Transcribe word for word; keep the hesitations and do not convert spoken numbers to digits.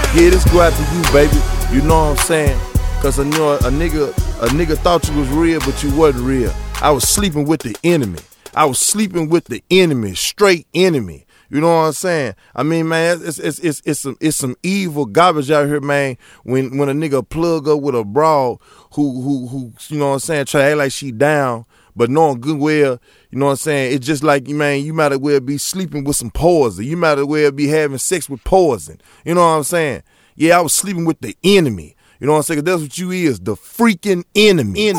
Yeah, this go out to you, baby. You know what I'm saying? Cause I know a nigga, a nigga thought you was real, but you wasn't real. I was sleeping with the enemy. I was sleeping with the enemy, straight enemy. You know what I'm saying? I mean, man, it's it's it's it's some it's some evil garbage out here, man. When when a nigga plug up with a broad who who who you know what I'm saying, try to act like she down, but knowing good well, you know what I'm saying, it's just like, man, you might as well be sleeping with some poison. You might as well be having sex with poison. You know what I'm saying? Yeah, I was sleeping with the enemy. You know what I'm saying? 'Cause that's what you is, the freaking enemy.